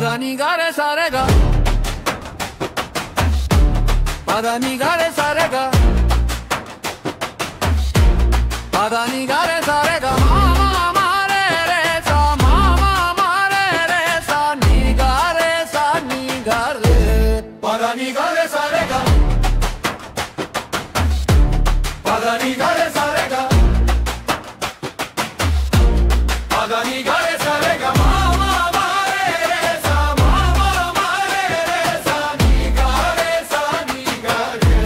ni ga re sa re ga, pa da ni ga re sa re ga, pa da ni ga re sa re ga, ma ma ma re re sa, ma ma ma re re sa, ni ga re sa ni ga re, pa da ni ga re sa re ga, pa da ni ga re sa